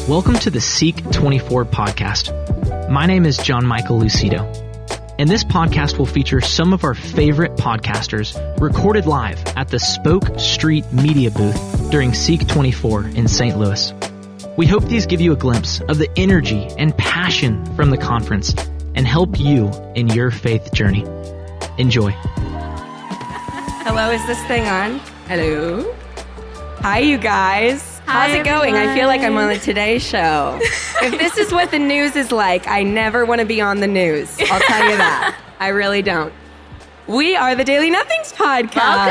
Welcome to the Seek 24 podcast. My name is John Michael Lucido, and this podcast will feature some of our favorite podcasters recorded live at the Spoke Street Media booth during Seek 24 in St. Louis. We hope these give you a glimpse of the energy and passion from the conference and help you in your faith journey. Enjoy. Hello, is this thing on? Hello. Hi, you guys. How's it going? I feel like I'm on the Today Show. If this is what the news is like, I never want to be on the news. I'll tell you that. I really don't. We are the Daily Nothings podcast.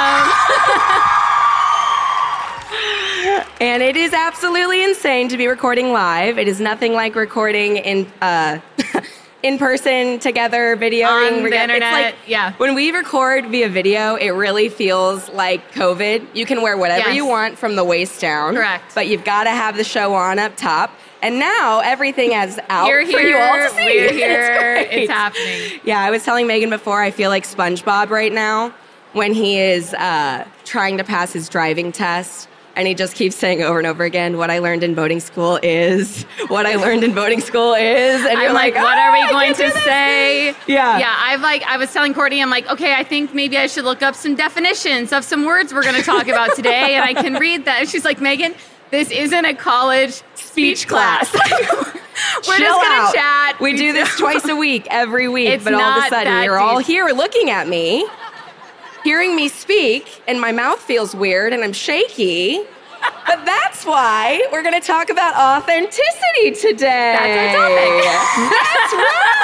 Welcome. And it is absolutely insane to be recording live. It is nothing like recording in person, together, videoing. On the internet, When we record via video, it really feels like COVID. You can wear whatever you want from the waist down. Correct. But you've got to have the show on up top. And now everything is out You're for you all to see. We're here. It's It's happening. Yeah, I was telling Megan before, I feel like SpongeBob right now when he is trying to pass his driving test. And he just keeps saying over and over again, what I learned in boating school is, what I learned in boating school is. And you're I'm like, what are we going to say? Yeah. Yeah, I was telling Courtney, I'm like, okay, I think maybe I should look up some definitions of some words we're going to talk about today, and I can read that. And she's like, Megan, this isn't a college speech class. We're just going to chat. We do this twice a week, every week. It's but all of a not sudden, that you're all deep. here looking at me, hearing me speak, and my mouth feels weird, and I'm shaky. But that's why we're going to talk about authenticity today. That's our topic. That's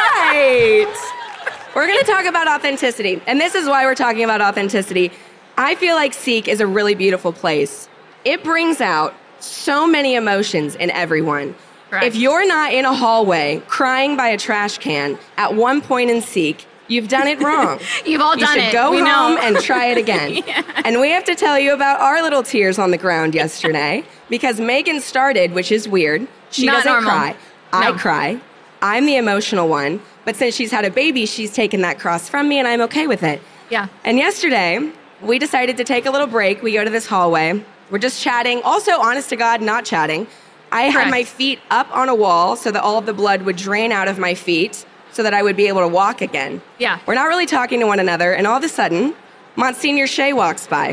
right. We're going to talk about authenticity. And this is why we're talking about authenticity. I feel like Seek is a really beautiful place. It brings out so many emotions in everyone. Correct. If you're not in a hallway crying by a trash can at one point in Seek, you've done it wrong. You've all done it. You should go We home know. and try it again. Yeah. And we have to tell you about our little tears on the ground yesterday because Megan started, which is weird. She Not doesn't normal. cry. I No. cry. I'm the emotional one. But since she's had a baby, she's taken that cross from me, and I'm okay with it. Yeah. And yesterday, we decided to take a little break. We go to this hallway. We're just chatting. Also, honest to God, not chatting. I had Correct. my feet up on a wall so that all of the blood would drain out of my feet so that I would be able to walk again. Yeah. We're not really talking to one another, and all of a sudden, Monsignor Shea walks by.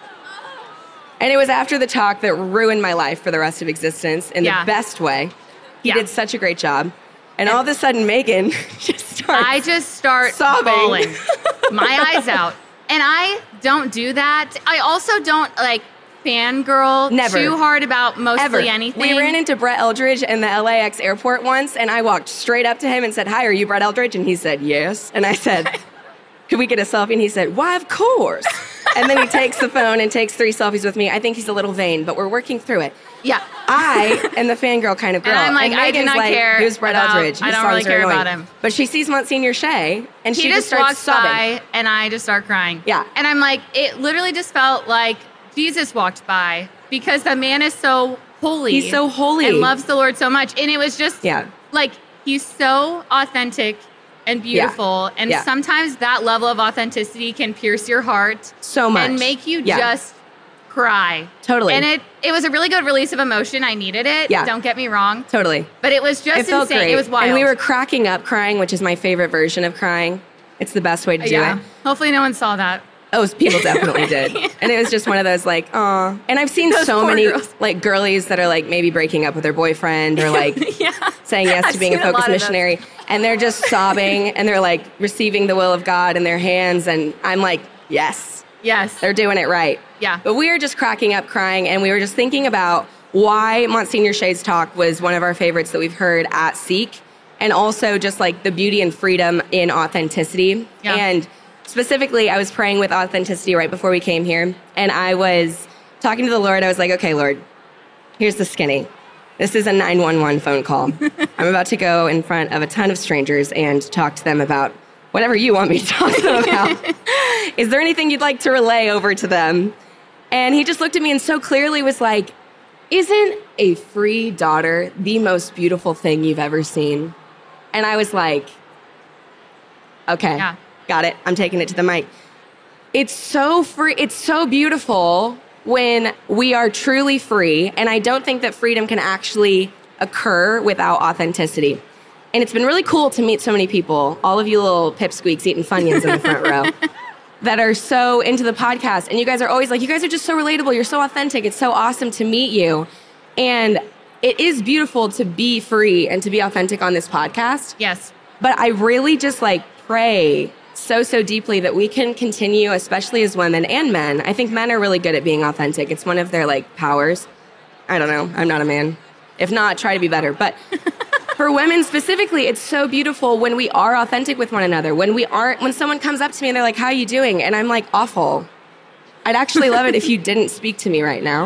And it was after the talk that ruined my life for the rest of existence in the best way. He Yeah. did such a great job. And all of a sudden, Megan I just start sobbing. bawling, my eyes out. And I don't do that. I also don't, fangirl Never. too hard about mostly anything. We ran into Brett Eldridge in the LAX airport once, and I walked straight up to him and said, "Hi, are you Brett Eldridge?" And he said, "Yes." And I said, "Could we get a selfie?" And he said, "Why, of course." And then he takes the phone and takes 3 selfies with me. I think he's a little vain, but we're working through it. Yeah. I am the fangirl kind of girl. And I'm like, I do Megan's not like, care who's Brett about- Eldridge? I His don't really songs are care annoying. about him. But she sees Monsignor Shea, and He she just starts walks sobbing. by, and I just start crying. Yeah. And I'm like, it literally just felt like Jesus walked by because the man is so holy. He's so holy. And loves the Lord so much. And it was just, Yeah. he's so authentic and beautiful. And Yeah. sometimes that level of authenticity can pierce your heart. So much. And make you Yeah. just cry. Totally. And it was a really good release of emotion. I needed it. Yeah. Don't get me wrong. Totally. But it was just It felt insane. great. It was wild. And we were cracking up crying, which is my favorite version of crying. It's the best way to do it. Hopefully no one saw that. Oh, people definitely did. And it was just one of those aw. And I've seen Those so poor many girls. girlies that are maybe breaking up with their boyfriend or saying yes I've to being a seen a lot focus of those. missionary. And they're just sobbing and they're receiving the will of God in their hands. And I'm like, yes, Yes. they're doing it right. Yeah. But we were just cracking up crying, and we were just thinking about why Monsignor Shea's talk was one of our favorites that we've heard at Seek, and also just the beauty and freedom in authenticity. Yeah. And specifically, I was praying with authenticity right before we came here, and I was talking to the Lord. I was like, okay, Lord, here's the skinny. This is a 911 phone call. I'm about to go in front of a ton of strangers and talk to them about whatever you want me to talk to them about. Is there anything you'd like to relay over to them? And he just looked at me and so clearly was like, isn't a free daughter the most beautiful thing you've ever seen? And I was like, okay, got it. I'm taking it to the mic. It's so free. It's so beautiful when we are truly free. And I don't think that freedom can actually occur without authenticity. And it's been really cool to meet so many people, all of you little pipsqueaks eating Funyuns in the front row, that are so into the podcast. And you guys are always like, you guys are just so relatable. You're so authentic. It's so awesome to meet you. And it is beautiful to be free and to be authentic on this podcast. Yes. But I really just like pray so deeply that we can continue, especially as women and men. I think men are really good at being authentic. It's one of their like powers. I don't know. I'm not a man. If not, try to be better. But for women specifically, it's so beautiful when we are authentic with one another. When someone comes up to me and they're like, how are you doing? And I'm like, awful. I'd actually love it if you didn't speak to me right now.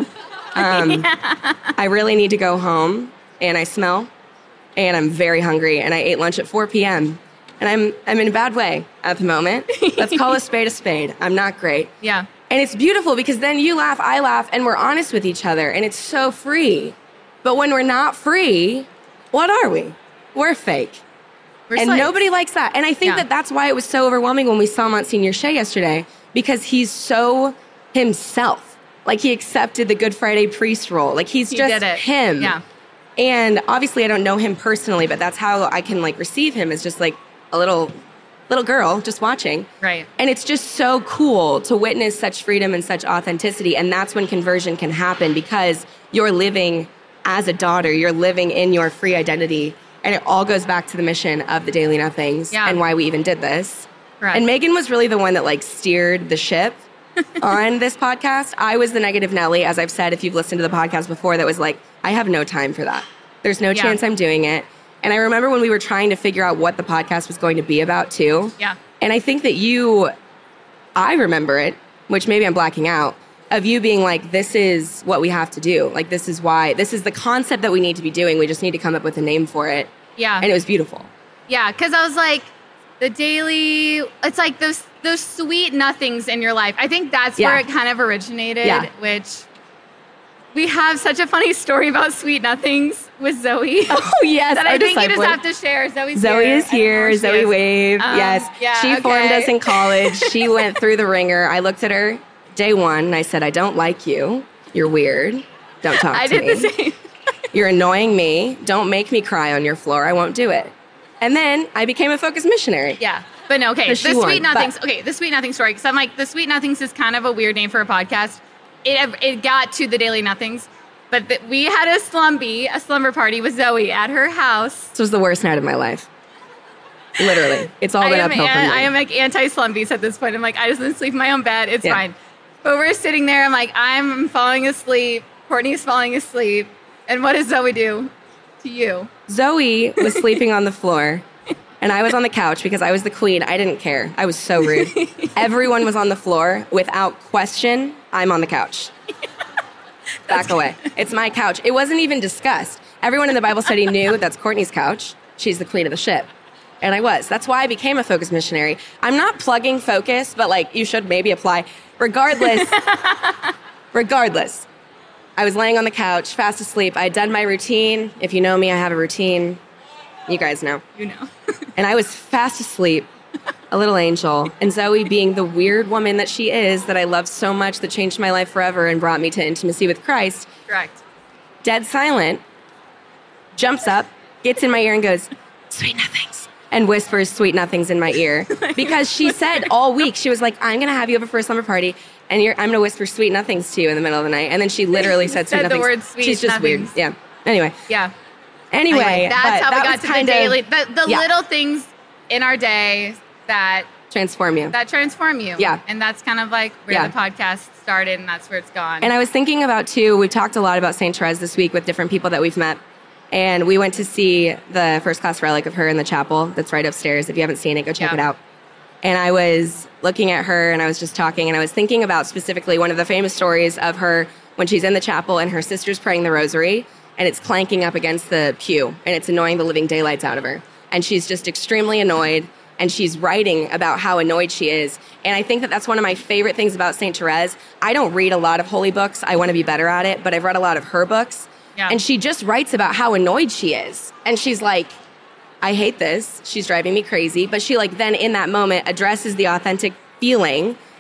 I really need to go home, and I smell, and I'm very hungry, and I ate lunch at 4 p.m., and I'm in a bad way at the moment. Let's call a spade. I'm not great. Yeah. And it's beautiful because then you laugh, I laugh, and we're honest with each other, and it's so free. But when we're not free, what are we? We're fake. We're and slaves. nobody likes that. And I think that that's why it was so overwhelming when we saw Monsignor Shea yesterday, because he's so himself. Like, he accepted the Good Friday priest role. Like, he just him. Yeah. And obviously I don't know him personally, but that's how I can like receive him, as just like a little girl just watching. Right. And it's just so cool to witness such freedom and such authenticity. And that's when conversion can happen, because you're living as a daughter, you're living in your free identity. And it all goes back to the mission of the Daily Nothings and why we even did this. Right. And Megan was really the one that like steered the ship on this podcast. I was the negative Nelly, as I've said, if you've listened to the podcast before, that was like, I have no time for that. There's no chance I'm doing it. And I remember when we were trying to figure out what the podcast was going to be about too. Yeah. And I think that I remember it, which maybe I'm blacking out, of you being like, this is what we have to do. Like, this is the concept that we need to be doing. We just need to come up with a name for it. Yeah. And it was beautiful. Yeah, because I was like, the daily, it's like those sweet nothings in your life. I think that's where it kind of originated, which we have such a funny story about sweet nothings with Zoe. Oh, yes. That I think you just have to share. Zoe is here. Zoe waved. Yes. Yeah, she formed us in college. She went through the ringer. I looked at her day one and I said, I don't like you. You're weird. Don't talk to me. I did the same. You're annoying me. Don't make me cry on your floor. I won't do it. And then I became a focused missionary. Yeah. But no, okay. The Sweet Nothings story. Because I'm like, the Sweet Nothings is kind of a weird name for a podcast. It got to the Daily Nothings. But we had a slumber party with Zoe at her house. This was the worst night of my life. Literally. It's all been uphill from me. I am like anti-slumbies at this point. I'm like, I just want to sleep in my own bed. It's fine. But we're sitting there. I'm like, I'm falling asleep. Courtney's falling asleep. And what does Zoe do to you? Zoe was sleeping on the floor. And I was on the couch because I was the queen. I didn't care. I was so rude. Everyone was on the floor. Without question, I'm on the couch. Back away. It's my couch. It wasn't even discussed. Everyone in the Bible study knew that's Courtney's couch. She's the queen of the ship. And I was. That's why I became a focus missionary. I'm not plugging Focus, but like, you should maybe apply. Regardless, I was laying on the couch, fast asleep. I had done my routine. If you know me, I have a routine. You guys know. You know. And I was fast asleep, a little angel. And Zoe, being the weird woman that she is, that I love so much, that changed my life forever and brought me to intimacy with Christ. Correct. Dead silent, jumps up, gets in my ear and goes, "Sweet nothings," and whispers sweet nothings in my ear. Because she said all week, she was like, I'm going to have you over for a slumber party, and I'm going to whisper sweet nothings to you in the middle of the night. And then she literally said sweet nothings. The word sweet She's just nothings. weird. Yeah. Anyway. Yeah. Anyway, that's how we got to the daily, the yeah. little things in our day that transform you. Yeah. And that's kind of like where the podcast started, and that's where it's gone. And I was thinking about, too, we've talked a lot about St. Therese this week with different people that we've met. And we went to see the first class relic of her in the chapel that's right upstairs. If you haven't seen it, go check it out. And I was looking at her, and I was just talking, and I was thinking about specifically one of the famous stories of her when she's in the chapel and her sister's praying the rosary, and it's clanking up against the pew, and it's annoying the living daylights out of her. And she's just extremely annoyed, and she's writing about how annoyed she is. And I think that that's one of my favorite things about St. Therese. I don't read a lot of holy books. I want to be better at it, but I've read a lot of her books. Yeah. And she just writes about how annoyed she is. And she's like, I hate this. She's driving me crazy. But she like then in that moment addresses the authentic feeling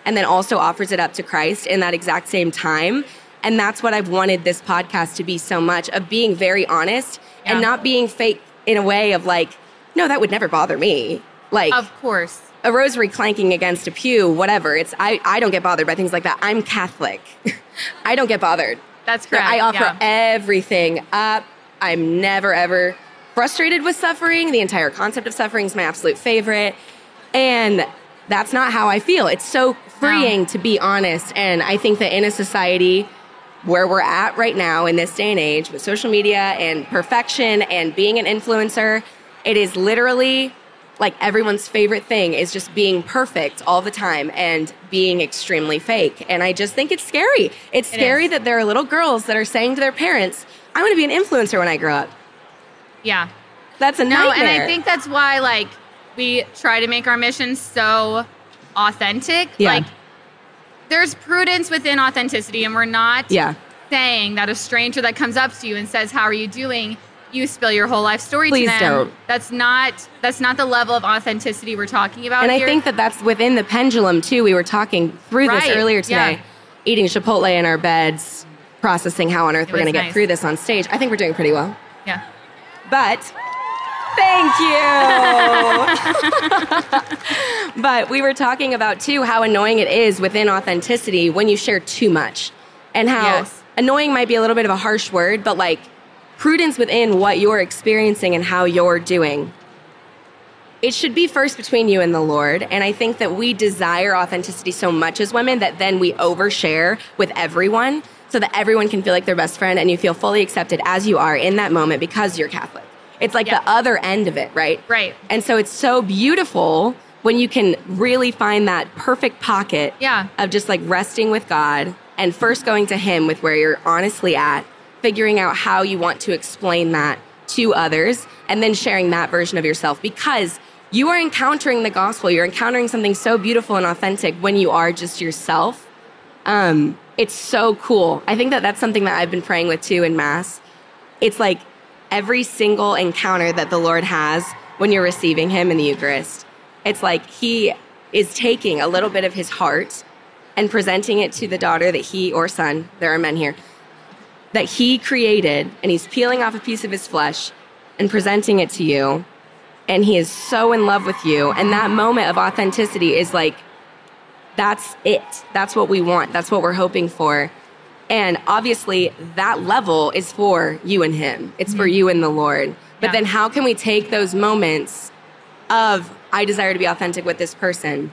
and then also offers it up to Christ in that exact same time. And that's what I've wanted this podcast to be so much, of being very honest and not being fake in a way of like, no, that would never bother me. Like, of course, a rosary clanking against a pew, whatever. I don't get bothered by things like that. I'm Catholic. I don't get bothered. That's correct. I offer everything up. I'm never, ever frustrated with suffering. The entire concept of suffering is my absolute favorite. And that's not how I feel. It's so freeing to be honest. And I think that in a society where we're at right now in this day and age with social media and perfection and being an influencer, it is literally like everyone's favorite thing is just being perfect all the time and being extremely fake. And I just think it's scary. It's scary that there are little girls that are saying to their parents, I want to be an influencer when I grow up. Yeah. That's a nightmare. And I think that's why, like, we try to make our mission so authentic. Yeah. Like, there's prudence within authenticity, and we're not saying that a stranger that comes up to you and says, how are you doing? You spill your whole life story Please to them. don't. That's not the level of authenticity we're talking about and here. I think that that's within the pendulum, too. We were talking through this earlier today. Eating Chipotle in our beds, processing how on earth we're going to get through this on stage. I think we're doing pretty well. Yeah. But thank you. But we were talking about, too, how annoying it is within authenticity when you share too much. And how annoying might be a little bit of a harsh word, but like prudence within what you're experiencing and how you're doing. It should be first between you and the Lord. And I think that we desire authenticity so much as women that then we overshare with everyone so that everyone can feel like their best friend and you feel fully accepted as you are in that moment because you're Catholic. It's like the other end of it, right? Right. And so it's so beautiful when you can really find that perfect pocket of just like resting with God and first going to Him with where you're honestly at, figuring out how you want to explain that to others, and then sharing that version of yourself because you are encountering the gospel. You're encountering something so beautiful and authentic when you are just yourself. It's so cool. I think that that's something that I've been praying with too in Mass. It's like every single encounter that the Lord has when you're receiving Him in the Eucharist, it's like He is taking a little bit of His heart and presenting it to the daughter that He, or son, there are men here, that He created, and He's peeling off a piece of His flesh and presenting it to you. And He is so in love with you. And that moment of authenticity is like, that's it. That's what we want. That's what we're hoping for. And obviously, that level is for you and Him. It's for you and the Lord. But then how can we take those moments of, I desire to be authentic with this person,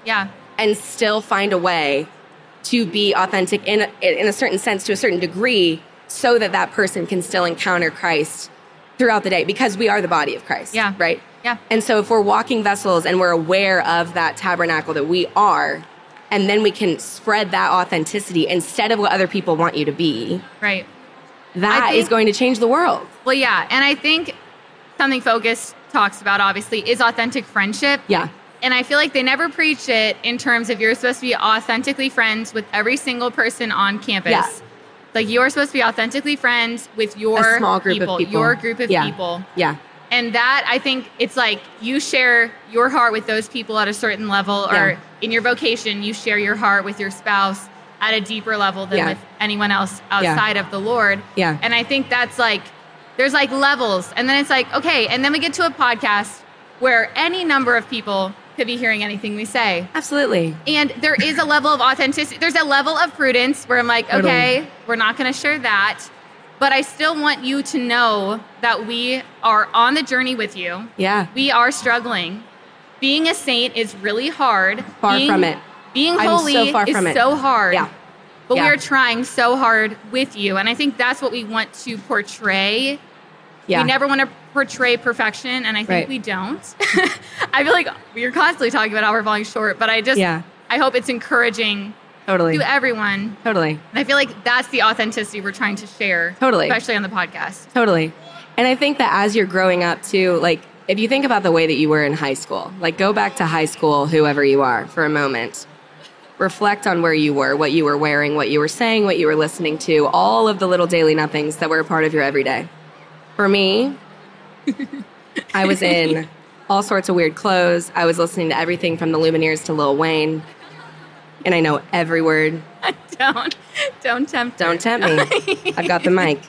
and still find a way to be authentic in a certain sense, to a certain degree, so that that person can still encounter Christ throughout the day, because we are the body of Christ, right? Yeah. And so if we're walking vessels and we're aware of that tabernacle that we are, and then we can spread that authenticity instead of what other people want you to be, right? That is going to change the world. Well, yeah. And I think something Focus talks about, obviously, is authentic friendship. Yeah. And I feel like they never preach it in terms of you're supposed to be authentically friends with every single person on campus. Yeah. Like, you're supposed to be authentically friends with your small group people, of people. your group of people. Yeah. And that, I think, it's like you share your heart with those people at a certain level, or in your vocation, you share your heart with your spouse at a deeper level than with anyone else outside of the Lord. Yeah. And I think that's like, there's like levels. And then it's like, okay, and then we get to a podcast where any number of people could be hearing anything we say. Absolutely. And there is a level of authenticity. There's a level of prudence where I'm like, okay, we're not going to share that. But I still want you to know that we are on the journey with you. Yeah. We are struggling. Being a saint is really hard. Far from it. Being holy is so hard. Yeah. But we are trying so hard with you. And I think that's what we want to portray. Yeah. We never want to portray perfection, and I think we don't. I feel like we're constantly talking about how we're falling short, but I just, I hope it's encouraging to everyone. Totally. And I feel like that's the authenticity we're trying to share. Totally. Especially on the podcast. Totally. And I think that as you're growing up too, like if you think about the way that you were in high school, like go back to high school, whoever you are, for a moment. Reflect on where you were, what you were wearing, what you were saying, what you were listening to, all of the little daily nothings that were a part of your everyday. For me, I was in all sorts of weird clothes. I was listening to everything from the Lumineers to Lil Wayne. and I know every word. Don't tempt her. Don't tempt me. I've got the mic.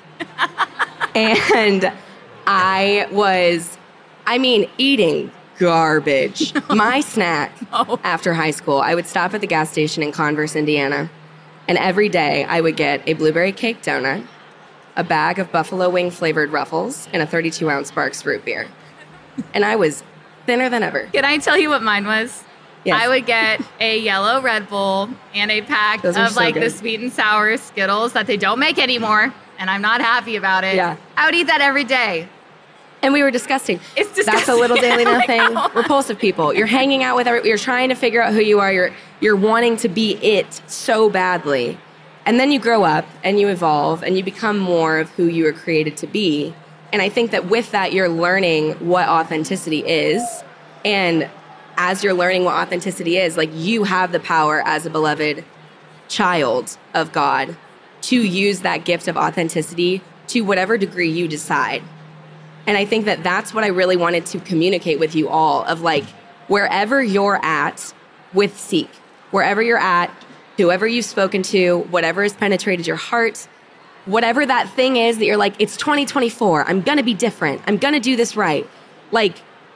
And I was, eating garbage. My snack after high school, I would stop at the gas station in Converse, Indiana, and every day I would get a blueberry cake donut, a bag of buffalo wing flavored Ruffles, and a 32-ounce Sparks root beer. And I was thinner than ever. Can I tell you what mine was? Yes. I would get a yellow Red Bull and a pack Those are of so like good. the sweet and sour Skittles that they don't make anymore, and I'm not happy about it. Yeah. I would eat that every day. And we were disgusting. It's disgusting. That's a little daily I nothing. know. Repulsive people. You're hanging out with you're trying to figure out who you are. You're wanting to be it so badly. And then you grow up and you evolve and you become more of who you were created to be. And I think that with that, you're learning what authenticity is. And as you're learning what authenticity is, like, you have the power as a beloved child of God to use that gift of authenticity to whatever degree you decide. And I think that that's what I really wanted to communicate with you all, of like, wherever you're at with Seek, wherever you're at, whoever you've spoken to, whatever has penetrated your heart, whatever that thing is that you're like, it's 2024, I'm going to be different, I'm going to do this right. Like,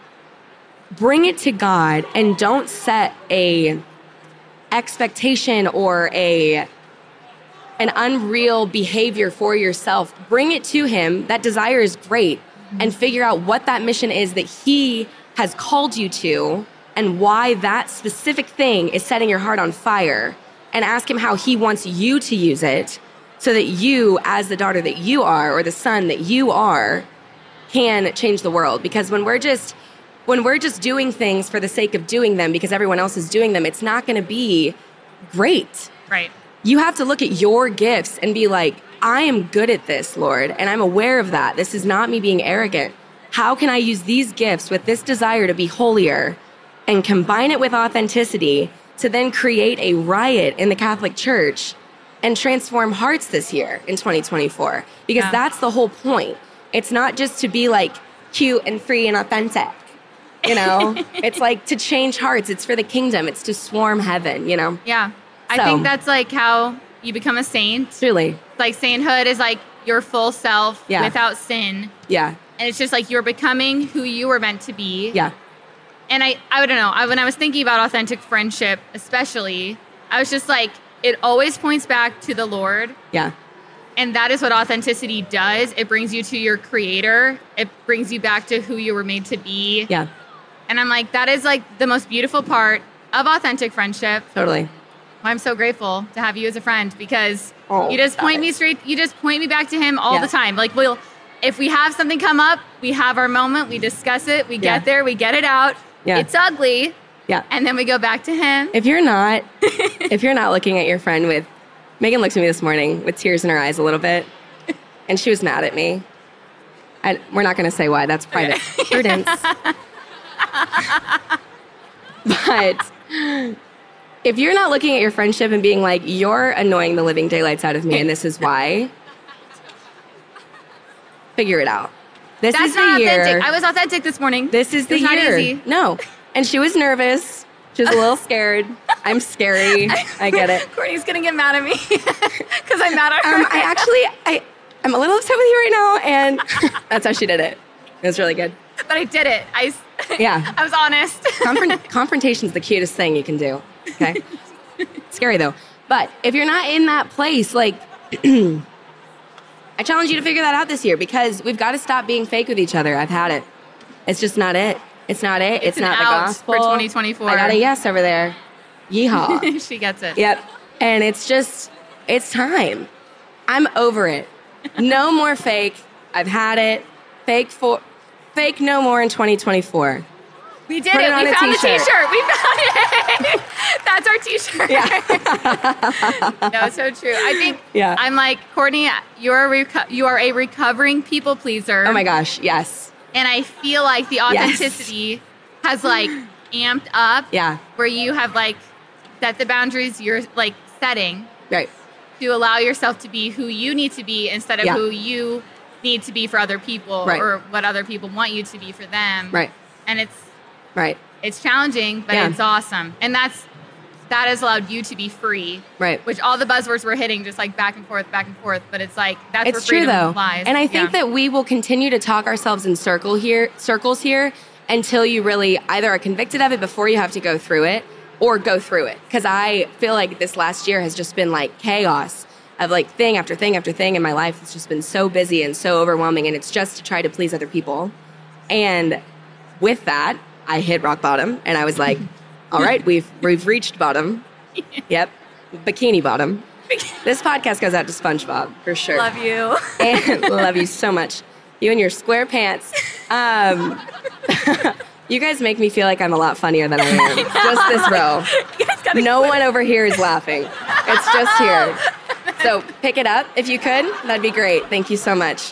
bring it to God and don't set a expectation or an unreal behavior for yourself. Bring it to Him. That desire is great. And figure out what that mission is that He has called you to and why that specific thing is setting your heart on fire. And ask Him how He wants you to use it so that you, as the daughter that you are or the son that you are, can change the world. Because when we're just doing things for the sake of doing them because everyone else is doing them, it's not going to be great. Right. You have to look at your gifts and be like, I am good at this, Lord, and I'm aware of that. This is not me being arrogant. How can I use these gifts with this desire to be holier and combine it with authenticity to then create a riot in the Catholic Church and transform hearts this year in 2024? Because that's the whole point. It's not just to be like cute and free and authentic, you know? It's like to change hearts. It's for the kingdom. It's to swarm heaven, you know? Yeah. I So- think that's like how you become a saint. Truly. Like, sainthood is like your full self without sin. Yeah. And it's just like you're becoming who you were meant to be. Yeah. And I don't know. When I was thinking about authentic friendship, especially, I was just like, it always points back to the Lord. Yeah. And that is what authenticity does. It brings you to your creator. It brings you back to who you were made to be. Yeah. And I'm like, that is like the most beautiful part of authentic friendship. Totally. I'm so grateful to have you as a friend because Oh, you just point me straight. You just point me back to Him all the time. Like, if we have something come up, we have our moment, we discuss it, we get there, we get it out. Yeah. It's ugly. Yeah. And then we go back to Him. If you're not looking at your friend with, Megan looked at me this morning with tears in her eyes a little bit, and she was mad at me. We're not going to say why. That's private. Prudence. But if you're not looking at your friendship and being like, you're annoying the living daylights out of me, and this is why, figure it out. This That's is not the year. authentic. I was authentic this morning. This is the It's not year. easy. No. And she was nervous. She was a little scared. I'm scary. I get it. Courtney's going to get mad at me because I'm mad at her. I'm a little upset with you right now, and that's how she did it. It was really good. But I did it. Yeah. I was honest. Confrontation's the cutest thing you can do. Okay? Scary, though. But if you're not in that place, like, I challenge you to figure that out this year because we've got to stop being fake with each other. I've had it. It's just not it. It's not it. It's an not the out gospel. for 2024. I got a yes over there. Yeehaw. She gets it. Yep. And it's time. I'm over it. No more fake. I've had it. Fake no more in 2024. We did Put it. it on We a found the t-shirt. t-shirt. We found it. That's our t-shirt. Yeah. No, so true. I think Yeah. I'm like, Courtney, you are a recovering people pleaser. Oh my gosh. Yes. And I feel like the authenticity has like amped up. Yeah. Where you have like set the boundaries you're like setting Right. to allow yourself to be who you need to be instead of Yeah. who you need to be for other people Right. or what other people want you to be for them. Right. And Right. it's challenging, but Yeah. it's awesome. And that's that has allowed you to be free. Right. Which all the buzzwords we're hitting just like back and forth. But it's like, that's where It's true freedom though. lies. And I think that we will continue to talk ourselves in circles here until you really either are convicted of it before you have to go through it or go through it. Because I feel like this last year has just been like chaos of like thing after thing after thing in my life. It's just been so busy and so overwhelming, and it's just to try to please other people. And with that, I hit rock bottom, and I was like, all right, we've reached bottom. Yep. Bikini bottom. This podcast goes out to SpongeBob, for sure. Love you. And love you so much. You and your square pants. You guys make me feel like I'm a lot funnier than I am. Just this row. No one over here is laughing. It's just here. So pick it up if you could. That'd be great. Thank you so much.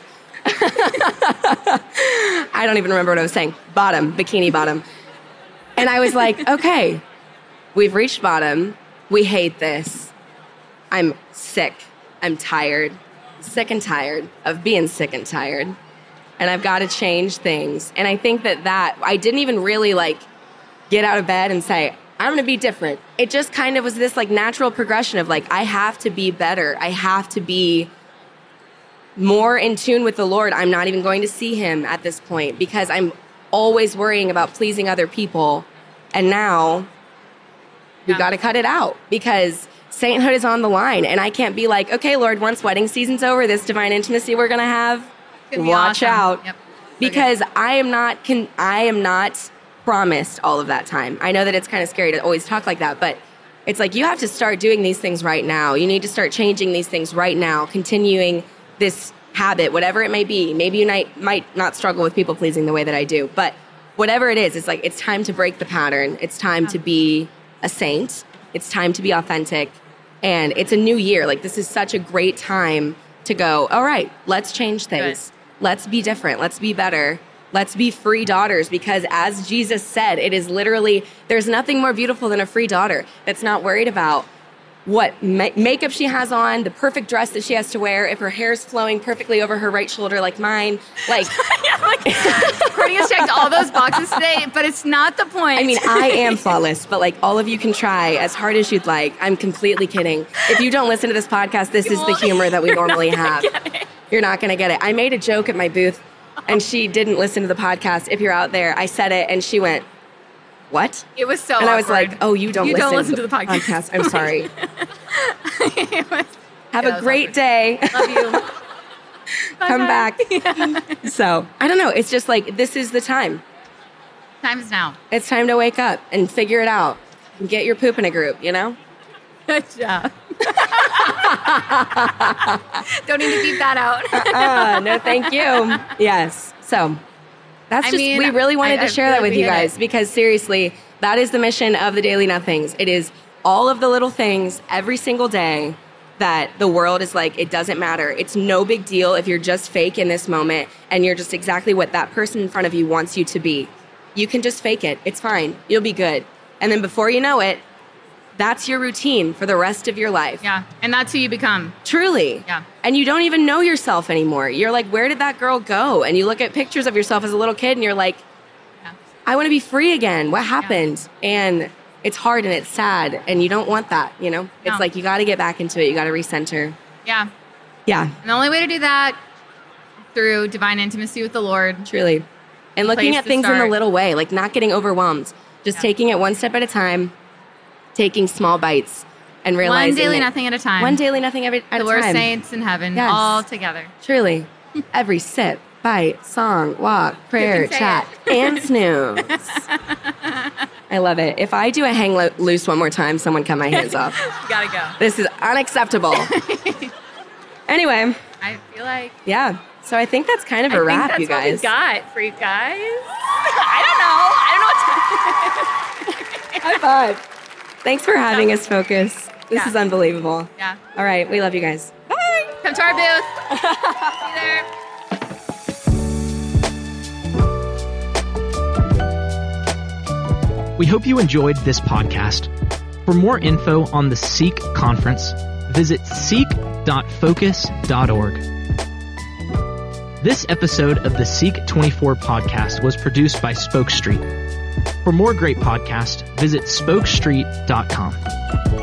I don't even remember what I was saying. Bottom, bikini bottom. And I was like, okay, we've reached bottom. We hate this. I'm sick. I'm tired. Sick and tired of being sick and tired. And I've got to change things. And I think that I didn't even really like get out of bed and say, I'm going to be different. It just kind of was this like natural progression of like, I have to be better. I have to be more in tune with the Lord. I'm not even going to see him at this point because I'm always worrying about pleasing other people. And now we've got to cut it out because sainthood is on the line. And I can't be like, okay, Lord, once wedding season's over, this divine intimacy we're going to have, watch out. Yep. Because I am not promised all of that time. I know that it's kind of scary to always talk like that, but it's like you have to start doing these things right now. You need to start changing these things right now, continuing this habit, whatever it may be. Maybe you might not struggle with people pleasing the way that I do, but whatever it is, it's like it's time to break the pattern. It's time to be a saint. It's time to be authentic. And it's a new year. Like this is such a great time to go, all right, let's change things. Good. Let's be different. Let's be better. Let's be free daughters because as Jesus said, it is literally, there's nothing more beautiful than a free daughter that's not worried about what makeup she has on, the perfect dress that she has to wear, if her hair's flowing perfectly over her right shoulder like mine. Like, Courtney has checked all those boxes today, but it's not the point. I mean, I am flawless, but like all of you can try as hard as you'd like. I'm completely kidding. If you don't listen to this podcast, this is the humor that we normally have. You're not going to get it. I made a joke at my booth and she didn't listen to the podcast. If you're out there, I said it and she went, what? It was so And awkward. I was like, oh, you don't listen to the podcast. I'm sorry. Have a great day. Love you. Come back. Yeah. So, I don't know. It's just like, this is the time. Time is now. It's time to wake up and figure it out. And get your poop in a group, you know? Good job. Don't need to beep that out. No, thank you. Yes. So, we really wanted to share that with you guys because seriously, that is the mission of the Daily Nothings. It is all of the little things every single day that the world is like, it doesn't matter. It's no big deal if you're just fake in this moment and you're just exactly what that person in front of you wants you to be. You can just fake it. It's fine. You'll be good. And then before you know it, that's your routine for the rest of your life. Yeah. And that's who you become. Truly. Yeah. And you don't even know yourself anymore. You're like, where did that girl go? And you look at pictures of yourself as a little kid and you're like, I want to be free again. What happened? Yeah. And it's hard and it's sad and you don't want that, you know? It's like you got to get back into it. You got to recenter. Yeah. Yeah. And the only way to do that through divine intimacy with the Lord. Truly. And looking at things in a little way, like not getting overwhelmed. Just taking it one step at a time. Taking small bites and realizing one daily nothing at a time. One daily nothing at a time. We're saints in heaven, all together. Truly. Every sip, bite, song, walk, prayer, chat, and snooze. I love it. If I do a hang loose one more time, someone cut my hands off. You gotta go. This is unacceptable. Anyway. I feel like. Yeah. So I think that's kind of a wrap, you guys. That's what we got for you guys. I don't know what High five. Thanks for having us, Focus. This is unbelievable. Yeah. All right. We love you guys. Bye. Come to our booth. See you there. We hope you enjoyed this podcast. For more info on the Seek Conference, visit seek.focus.org. This episode of the Seek 24 podcast was produced by Spoke Street. For more great podcasts, visit spokestreet.com.